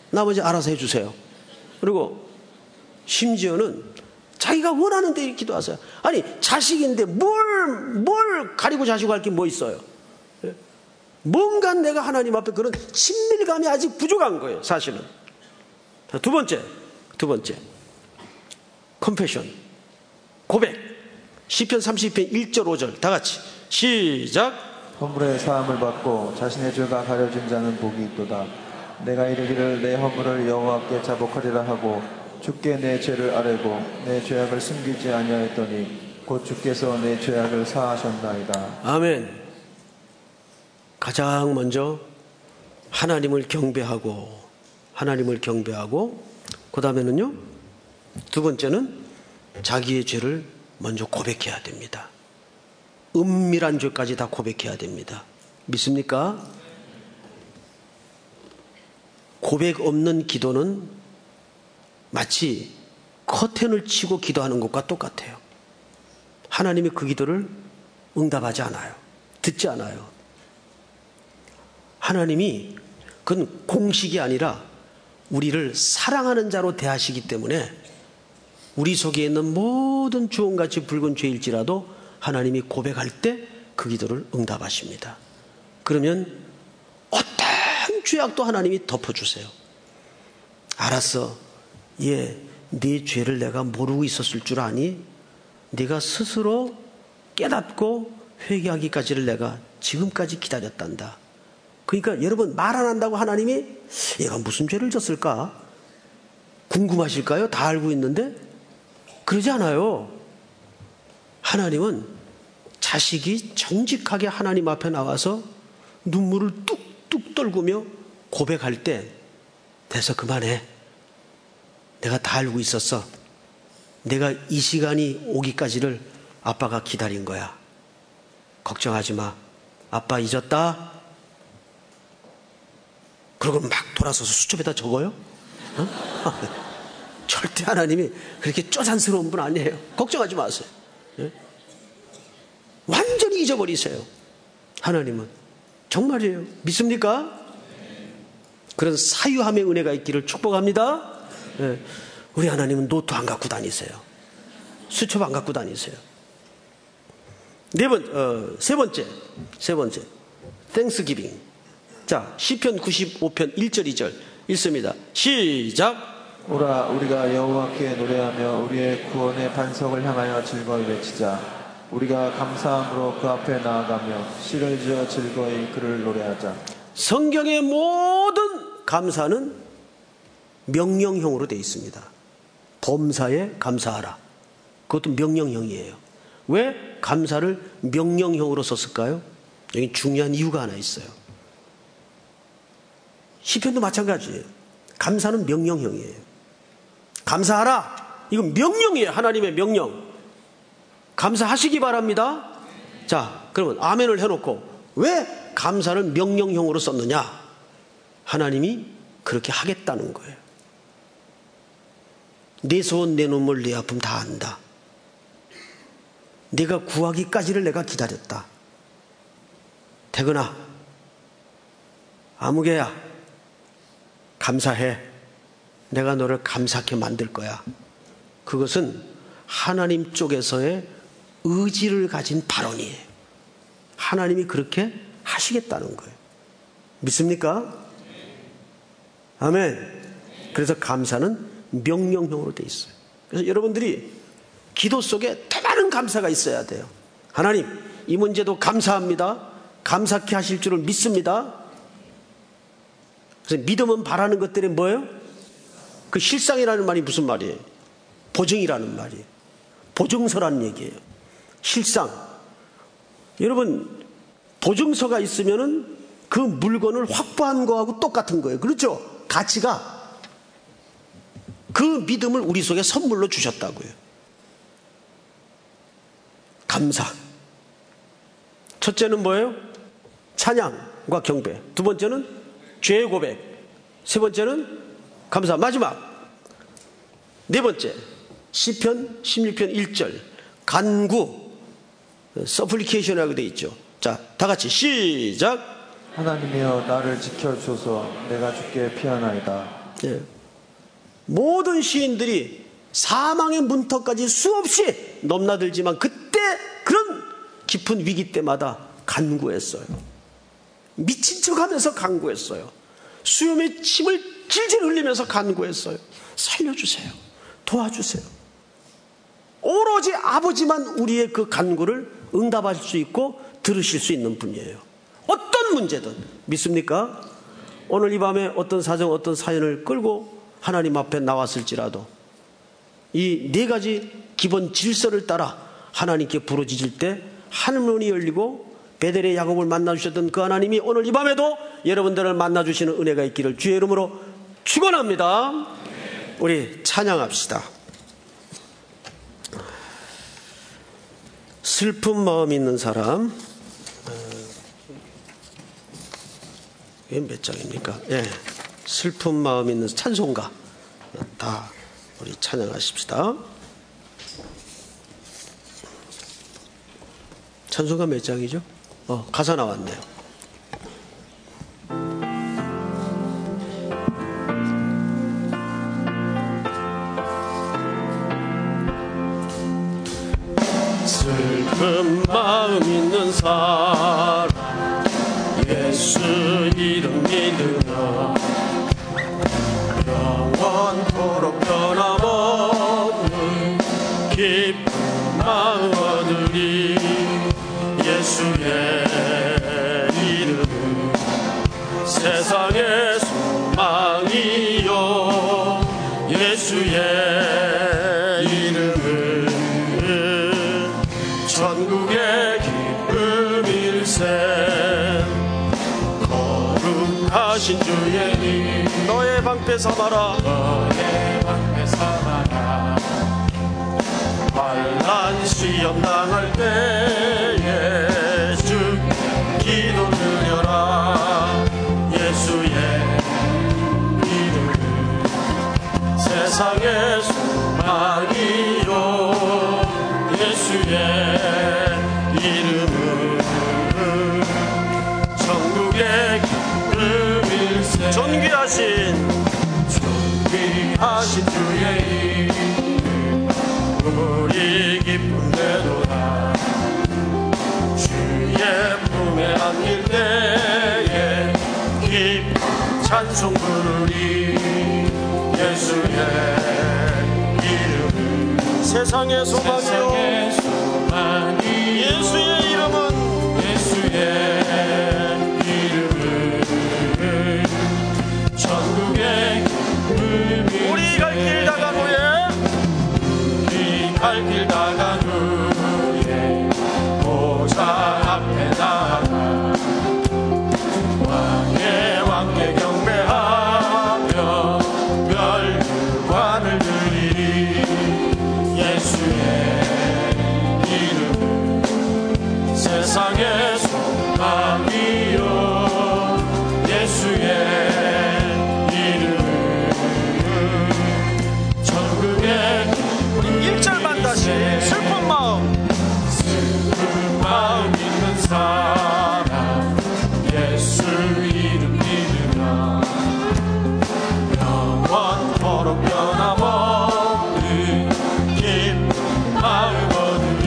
[SPEAKER 1] 나머지 알아서 해주세요. 그리고 심지어는 자기가 원하는 데 기도하세요. 아니 자식인데 뭘, 뭘 가리고 자시고 할 게 뭐 있어요? 뭔가 내가 하나님 앞에 그런 친밀감이 아직 부족한 거예요, 사실은. 두 번째, 두 번째, 컨페션, 고백. 시편 삼십 편 일 절 오 절 다 같이 시작.
[SPEAKER 2] 허물의 사함을 받고 자신의 죄가 가려진 자는 복이 있도다. 내가 이르기를 내 허물을 여호와께 자복하리라 하고 주께 내 죄를 아뢰고 내 죄악을 숨기지 아니하였더니 곧 주께서 내 죄악을 사하셨나이다.
[SPEAKER 1] 아멘. 가장 먼저 하나님을 경배하고 하나님을 경배하고 그 다음에는요, 두 번째는 자기의 죄를 먼저 고백해야 됩니다. 은밀한 죄까지 다 고백해야 됩니다. 믿습니까? 고백 없는 기도는 마치 커튼을 치고 기도하는 것과 똑같아요. 하나님이 그 기도를 응답하지 않아요. 듣지 않아요. 하나님이 그건 공식이 아니라 우리를 사랑하는 자로 대하시기 때문에 우리 속에 있는 모든 주홍같이 붉은 죄일지라도 하나님이 고백할 때 그 기도를 응답하십니다. 그러면 어떤 죄악도 하나님이 덮어주세요. 알았어. 예, 네 죄를 내가 모르고 있었을 줄 아니? 네가 스스로 깨닫고 회개하기까지를 내가 지금까지 기다렸단다. 그러니까 여러분, 말 안 한다고 하나님이 얘가 무슨 죄를 졌을까? 궁금하실까요? 다 알고 있는데? 그러지 않아요. 하나님은 자식이 정직하게 하나님 앞에 나와서 눈물을 뚝뚝 떨구며 고백할 때 돼서 그만해. 내가 다 알고 있었어. 내가 이 시간이 오기까지를 아빠가 기다린 거야. 걱정하지 마. 아빠 잊었다. 그러고 막 돌아서서 수첩에다 적어요? 어? 절대 하나님이 그렇게 쪼잔스러운 분 아니에요. 걱정하지 마세요. 예? 완전히 잊어버리세요. 하나님은. 정말이에요. 믿습니까? 그런 사유함의 은혜가 있기를 축복합니다. 예. 우리 하나님은 노트 안 갖고 다니세요. 수첩 안 갖고 다니세요. 네 번, 어, 세 번째, 세 번째, 땡스기빙. 자, 시편 구십오 편 일 절 이 절 읽습니다. 시작.
[SPEAKER 2] 오라, 우리가 여호와께 노래하며 우리의 구원의 반석을 향하여 즐거이 외치자. 우리가 감사함으로 그 앞에 나아가며 시를 지어 즐거이 그를 노래하자.
[SPEAKER 1] 성경의 모든 감사는 명령형으로 되어 있습니다. 범사에 감사하라. 그것도 명령형이에요. 왜 감사를 명령형으로 썼을까요? 여기 중요한 이유가 하나 있어요. 시편도 마찬가지예요. 감사는 명령형이에요. 감사하라. 이건 명령이에요. 하나님의 명령. 감사하시기 바랍니다. 자, 그러면 아멘을 해놓고 왜 감사를 명령형으로 썼느냐? 하나님이 그렇게 하겠다는 거예요. 내 소원, 내 눈물, 내 아픔 다 안다. 내가 구하기까지를 내가 기다렸다. 태근아, 아무개야, 감사해. 내가 너를 감사하게 만들 거야. 그것은 하나님 쪽에서의 의지를 가진 발언이에요. 하나님이 그렇게 하시겠다는 거예요. 믿습니까? 아멘. 그래서 감사는 명령형으로 돼 있어요. 그래서 여러분들이 기도 속에 더 많은 감사가 있어야 돼요. 하나님, 이 문제도 감사합니다. 감사케 하실 줄을 믿습니다. 그래서 믿음은 바라는 것들이 뭐예요? 그 실상이라는 말이 무슨 말이에요? 보증이라는 말이에요. 보증서라는 얘기예요. 실상. 여러분, 보증서가 있으면은 그 물건을 확보한 거하고 똑같은 거예요. 그렇죠? 가치가. 그 믿음을 우리 속에 선물로 주셨다고요. 감사. 첫째는 뭐예요? 찬양과 경배. 두 번째는 죄의 고백. 세 번째는 감사. 마지막 네 번째, 시편 십육 편 일 절 간구, 서플리케이션이라고 되어 있죠. 자, 다 같이 시작.
[SPEAKER 2] 하나님이여 나를 지켜주소서. 내가 주께 피하나이다.
[SPEAKER 1] 예. 모든 시인들이 사망의 문턱까지 수없이 넘나들지만 그때 그런 깊은 위기 때마다 간구했어요. 미친 척하면서 간구했어요. 수염에 침을 질질 흘리면서 간구했어요. 살려주세요. 도와주세요. 오로지 아버지만 우리의 그 간구를 응답할 수 있고 들으실 수 있는 분이에요. 어떤 문제든. 믿습니까? 오늘 이 밤에 어떤 사정, 어떤 사연을 끌고 하나님 앞에 나왔을지라도 이 네 가지 기본 질서를 따라 하나님께 부르짖을 때 하늘문이 열리고 베델의 야곱을 만나주셨던 그 하나님이 오늘 이 밤에도 여러분들을 만나주시는 은혜가 있기를 주의 이름으로 축원합니다. 우리 찬양합시다. 슬픈 마음 있는 사람, 이게 몇 장입니까? 예, 슬픈 마음 있는 찬송가 다 우리 찬양하십시다. 찬송가 몇 장이죠? 어, 가사 나왔네요. 슬픈 마음 있는 사람 예수 이름 믿으며 영원토록 변함없는 기쁜 마음 얻으리. 예수의 이름은 세상의 소망이요 예수의 이름은 천국의 기쁨일세. 거룩하신 주의 이름 너의 방패 삼아라. 너의 방패 삼아라. 환난 시험 당할 때에 주 기도 드려라. 예수의 이름은 세상의 소망이요 예수의 이름은 천국의 기쁨일세. 존귀하신 존귀하신 주의 이름 우리 기쁨되도다. 주의 품에 안길 때에 기쁜 찬송 부르리. 예수의 이름은 세상의 소망이요 예수의 이름은 예수의 이름은 천국의 기쁨이 우리 갈 길 다간 후에 갈 길 다간 후에 보좌 앞에 나가 왕의 왕께 경배하며 멸류관을 드리리. 예수의 이름은 세상의 소망이요 예수의 이름은 천국의 우리 일 절만 다시 슬픈 마음 슬픈 마음 있는 사람 예수 이름 믿으며 영원토록 변함없는 기쁜 마음 얻으리.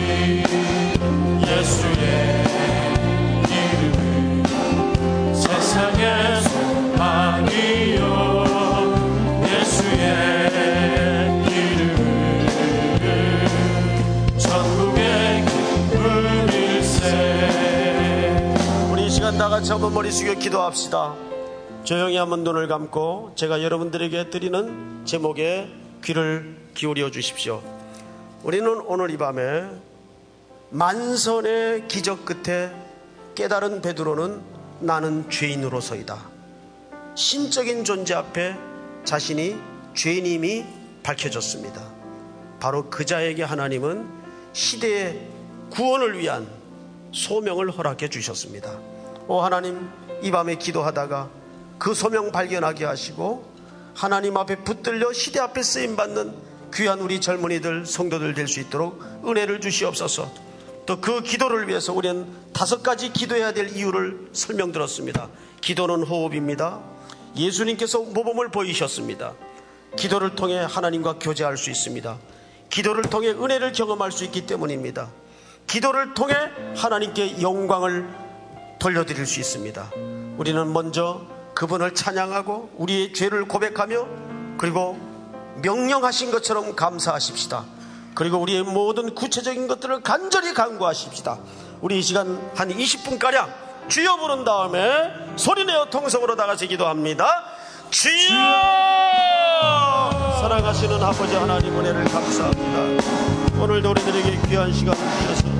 [SPEAKER 1] 예수의 이름은 세상의 소망이요 예수의 이름은 천국의 기쁨일세. 우리 이 시간 다 같이 한번 머리 숙여 기도합시다. 조용히 한번 눈을 감고 제가 여러분들에게 드리는 제목에 귀를 기울여 주십시오. 우리는 오늘 이 밤에 만선의 기적 끝에 깨달은 베드로는 나는 죄인으로서이다. 신적인 존재 앞에 자신이 죄인임이 밝혀졌습니다. 바로 그 자에게 하나님은 시대의 구원을 위한 소명을 허락해 주셨습니다. 오 하나님, 이 밤에 기도하다가 그 소명 발견하게 하시고 하나님 앞에 붙들려 시대 앞에 쓰임받는 귀한 우리 젊은이들 성도들 될 수 있도록 은혜를 주시옵소서. 또 그 기도를 위해서 우리는 다섯 가지 기도해야 될 이유를 설명드렸습니다. 기도는 호흡입니다. 예수님께서 모범을 보이셨습니다. 기도를 통해 하나님과 교제할 수 있습니다. 기도를 통해 은혜를 경험할 수 있기 때문입니다. 기도를 통해 하나님께 영광을 돌려드릴 수 있습니다. 우리는 먼저 그분을 찬양하고 우리의 죄를 고백하며 그리고 명령하신 것처럼 감사하십시다. 그리고 우리의 모든 구체적인 것들을 간절히 간구하십시다. 우리 이 시간 한 이십 분가량 주여 부른 다음에 소리내어 통성으로 다 같이 기도합니다. 주여! 사랑하시는 아버지 하나님, 은혜를 감사합니다. 오늘도 우리들에게 귀한 시간을 주셔서